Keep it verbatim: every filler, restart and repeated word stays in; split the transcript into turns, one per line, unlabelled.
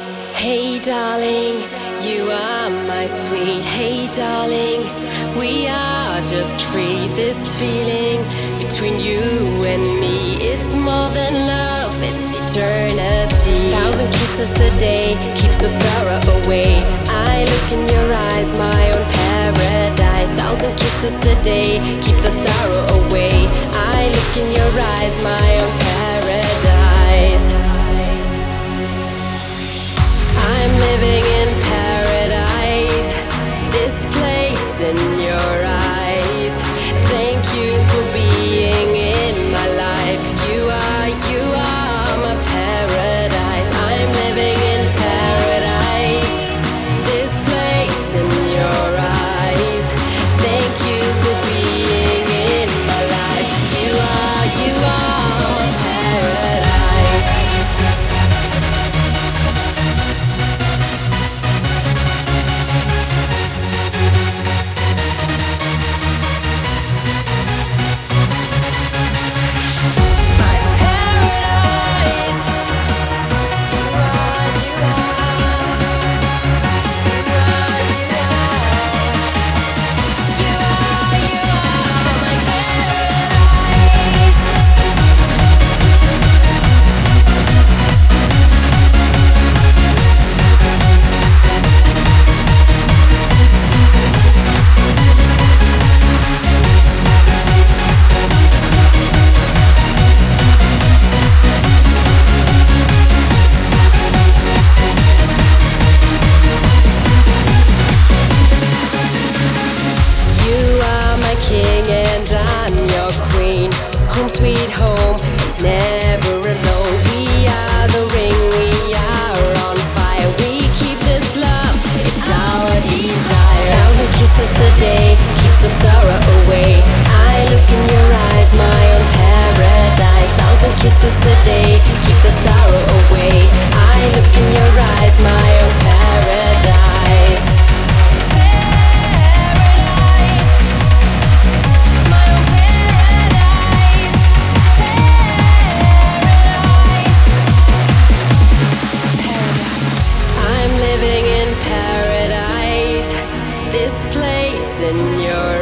Hey darling, you are my sweet. Hey darling, we are just free. This feeling between you and me, it's more than love, it's eternity. Thousand kisses a day keeps the sorrow away. I look in your eyes, my own paradise. Thousand kisses a day keep the sorrow away. I look in your eyes, my own paradise. I'm living in paradise, this place in your eyes. Thank you for being in my life. You are, you are my paradise. I'm living in paradise, this place in your eyes. Thank you for being in my life. You are, you are my paradise. And I'm your queen. Home sweet home, never alone. We are the ring, we are on fire. We keep this love, it's our desire. Thousand kisses a day keeps the sorrow away. I look in your eyes, my own paradise. Thousand kisses a day keep the sorrow away. I look in your eyes, my own paradise. Living in paradise, this place in your